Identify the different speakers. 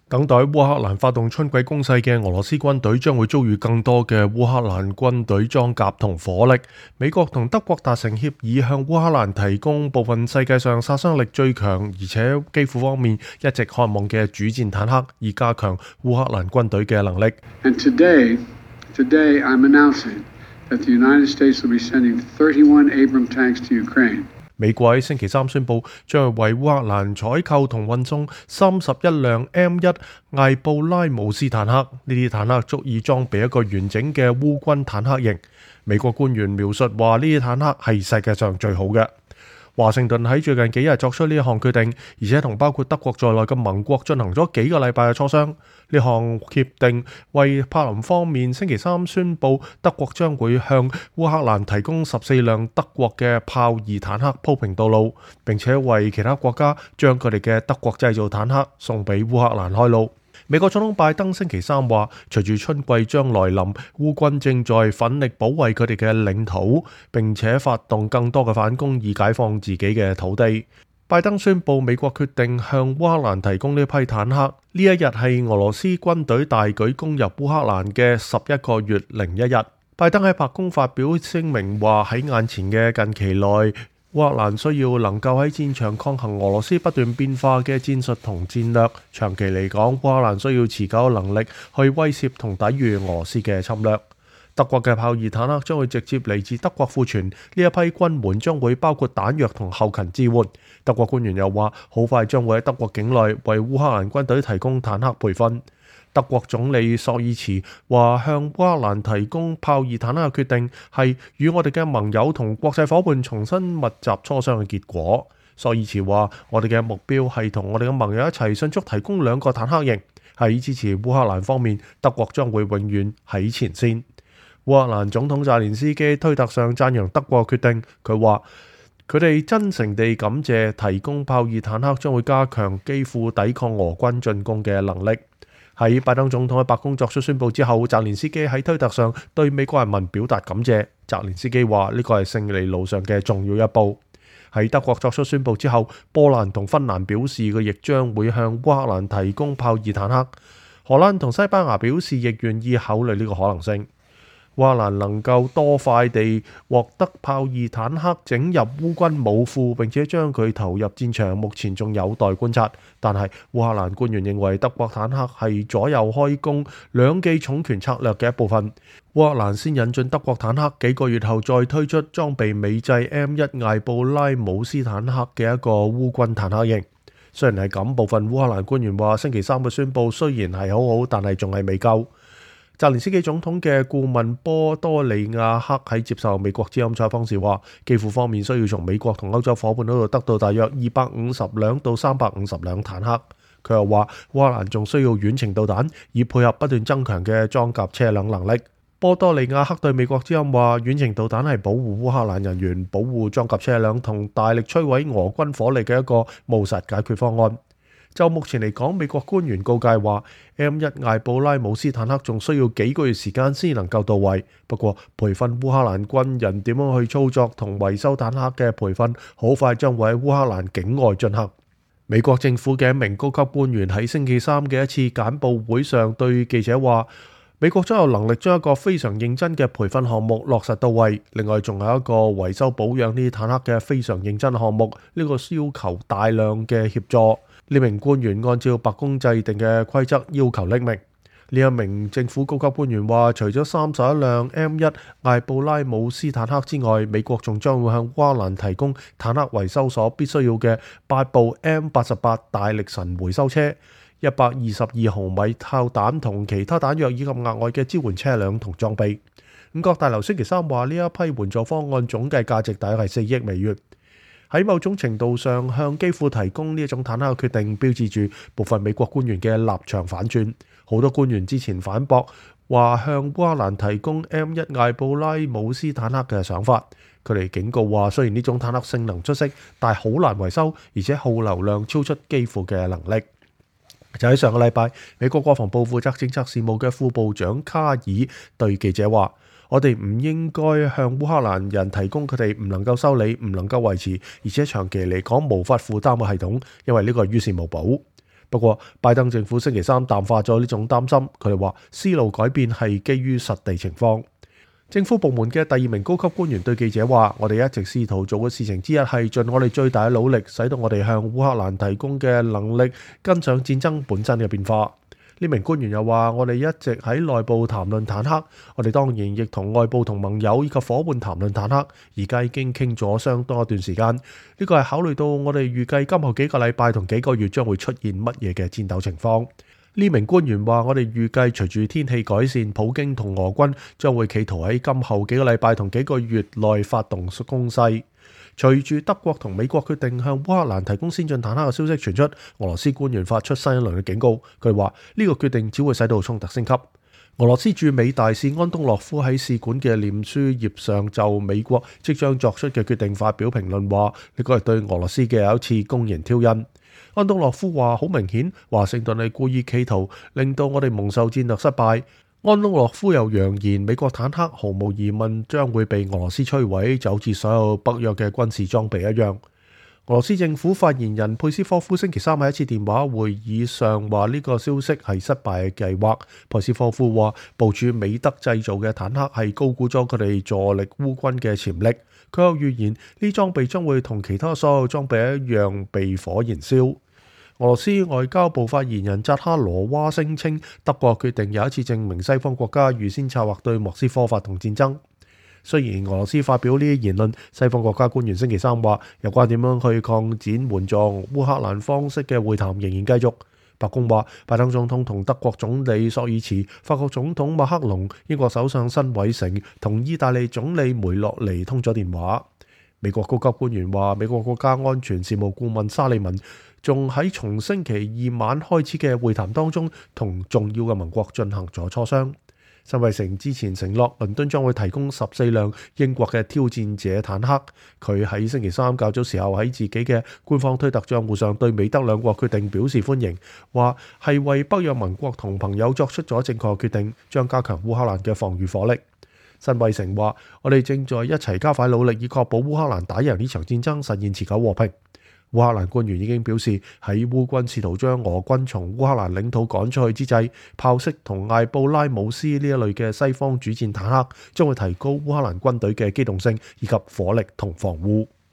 Speaker 1: 等待烏克蘭發動春季攻勢嘅俄羅斯軍隊將會遭遇更多嘅烏克蘭軍隊裝甲同火力。美國同德國達成協議，向烏克蘭提供部分世界上殺傷力最強，而且基輔方面一直渴望嘅主戰坦克，以加強烏克蘭軍隊嘅能力。
Speaker 2: And today I'm announcing that the United States will be sending 31 Abrams tanks to Ukraine.
Speaker 1: 美國喺星期三宣布，將會為烏克蘭採購同運送31輛 M1 艾布拉姆斯坦克，呢啲坦克足以裝備一個完整嘅烏軍坦克營。美國官員描述話，呢啲坦克係世界上最好嘅。華盛頓喺最近幾日作出呢一項決定，而且同包括德國在內嘅盟國進行咗幾個禮拜嘅磋商。呢項協定為柏林方面星期三宣布，德國將會向烏克蘭提供14輛德國嘅豹二坦克鋪平道路，並且為其他國家將佢哋嘅德國製造坦克送俾烏克蘭開路。美國總統拜登星期三話，隨住春季將來臨，烏軍正在奮力保衛佢哋嘅領土，並且發動更多嘅反攻以解放自己嘅土地。拜登宣布美國決定向烏克蘭提供呢批坦克，呢一日係俄羅斯軍隊大舉攻入烏克蘭嘅11個月零一日。拜登喺白宮發表聲明話，喺眼前嘅近期內，烏克蘭需要能夠喺戰場抗衡俄羅斯不斷變化嘅戰術同戰略。長期嚟講，烏克蘭需要持久能力去威懾同抵禦俄羅斯嘅侵略。德國嘅豹二坦克將會直接嚟自德國庫存，呢一批軍援將會包括彈藥同後勤支援。德國官員又話，好快將會喺德國境內為烏克蘭軍隊提供坦克培訓。德國總理朔爾茨話，向烏克蘭提供豹二坦克嘅決定係與我哋嘅盟友同國際夥伴重新密集磋商嘅結果。朔爾茨話，我哋嘅目標係同我哋嘅盟友一齊迅速提供2個坦克營。喺支持烏克蘭方面，德國將會永遠喺前線。烏克蘭總統澤連斯基推特上讚揚德國決定，佢話佢哋真誠地感謝提供豹二坦克將會加強基輔抵抗俄軍進攻嘅能力。喺拜登總統喺白宮作出宣佈之後，澤連斯基喺推特上對美國人民表達感謝。澤連斯基話呢個係勝利路上嘅重要一步。喺德國作出宣佈之後，波蘭同芬蘭表示佢亦將會向烏克蘭提供豹二坦克。荷蘭同西班牙表示亦願意考慮呢個可能性。烏克蘭能夠多快地獲得豹二坦克整入烏軍武庫，並且將佢投入戰場，目前仲有待觀察。但係烏克蘭官員認為德國坦克係左右開弓兩記重拳策略嘅一部分。烏克蘭先引進德國坦克，幾個月後再推出裝備美製 M1 艾布拉姆斯坦克嘅一個烏軍坦克營。雖然係咁，部分烏克蘭官員話星期三嘅宣佈雖然係好好，但係仲係未夠。澤連斯基總統嘅顧問波多利亞克喺接受美國之音採訪時話，基輔方面需要從美國同歐洲夥伴嗰度得到大約250輛到350輛坦克。佢又話烏克蘭仲需要遠程導彈，以配合不斷增強嘅裝甲車輛能力。波多利亞克對美國之音話，遠程導彈係保護烏克蘭人員、保護裝甲車輛同大力摧毀俄軍火力嘅一個務實解決方案。就目前嚟講，美國官員告誡話 M1 艾布拉姆斯坦克仲需要幾個月時間先能夠到位。不過培訓烏克蘭軍人點樣去操作同維修坦克嘅培訓，好快將會喺烏克蘭境外進行。美國政府嘅一名高級官員喺星期三嘅一次簡報會上對記者話，美國將有能力將一個非常認真嘅培訓項目落實到位。另外仲有一個維修保養呢啲坦克嘅非常認真項目，呢個要求大量嘅協助。呢名官員按照白宮制定嘅規則要求匿名。呢一名政府高級官員話，除咗31輛 M1 艾布拉姆斯坦克之外，美國仲將會向烏克蘭提供坦克維修所必須要嘅8部 M88 大力神回收車、122毫米炮彈同其他彈藥，以及額外嘅支援車輛同裝備。五角大樓星期三話，呢一批援助方案總計價值大約係4億美元。喺某種程度上，向基輔提供呢一種坦克嘅決定，標誌住部分美國官員嘅立場反轉。好多官員之前反駁話向烏克蘭提供 M1 艾布拉姆斯坦克嘅想法。佢哋警告話，雖然呢種坦克性能出色，但係好難維修，而且耗油量超出基輔嘅能力。就喺上個禮拜，美國國防部負責政策事務嘅副部長卡爾對記者話，我哋唔應該向烏克蘭人提供佢哋唔能夠修理、唔能夠維持，而且長期嚟講無法負擔嘅系統，因為呢個係於事無補。 不過，拜登政府星期三淡化咗呢種擔心，佢哋話思路改變係基於實地情況。政府部門嘅第二名高級官員對記者話：我哋一直試圖做嘅事情之一係盡我哋最大嘅努力，使到我哋向烏克蘭提供嘅能力跟上戰爭本身嘅變化。呢名官員又話：我哋一直喺內部談論坦克，我哋當然亦同外部同盟友以及伙伴談論坦克，而家已經傾咗相當一段時間。呢個係考慮到我哋預計今後幾個禮拜同幾個月將會出現乜嘢嘅戰鬥情況。呢名官員話：我哋預計隨住天氣改善，普京同俄軍將會企圖喺今後幾個禮拜同幾個月內發動攻勢。隨住德國同美國決定向烏克蘭提供先進坦克嘅消息傳出，俄羅斯官員發出新一輪嘅警告。佢話呢個決定只會使到衝突升級。俄羅斯駐美大使安東諾夫喺使館嘅臉書頁上就美國即將作出嘅決定發表評論，話呢個係對俄羅斯嘅一次公然挑釁。安東諾夫話：好明顯，華盛頓係故意企圖令到我哋蒙受戰略失敗。安東諾夫又揚言，美國坦克毫無疑問將會被俄羅斯摧毀，就好似所有北約嘅軍事裝備一樣。俄羅斯政府發言人佩斯科夫星期三喺一次電話會議上話呢個消息係失敗嘅計劃。佩斯科夫話部署美德製造嘅坦克係高估咗佢哋助力烏軍嘅潛力。佢又預言呢裝備將會同其他所有裝備一樣被火燃燒。俄羅斯外交部發言人扎哈羅娃聲稱，德國決定又一次證明西方國家預先策劃對莫斯科發動戰爭。雖然俄羅斯發表呢啲言論，西方國家官員星期三話，有關點樣去擴展援助烏克蘭方式嘅會談仍然繼續。白宮話，拜登總統同德國總理朔爾茨、法國總統馬克龍、英國首相辛偉誠同意大利總理梅洛尼通咗電話。美國高級官員話，美國國家安全事務顧問沙利文仲喺從星期二晚開始嘅會談當中，同重要嘅盟國進行咗磋商。辛偉誠之前承諾，倫敦將會提供14輛英國嘅挑戰者坦克。佢喺星期三較早時候喺自己嘅官方推特帳戶上對美德兩國決定表示歡迎，話係為北約盟國同朋友作出咗正確決定，將加強烏克蘭嘅防禦火力。辛偉誠話：我哋正在一齊加快努力，以確保烏克蘭打贏呢場戰爭，實現持久和平。烏克蘭官員已經表示，喺烏軍試圖將俄軍從烏克蘭領土趕出去之際，豹式同艾布拉姆斯呢一類嘅西方主戰坦克將會提高烏克蘭軍隊嘅機動性以及火力同防護。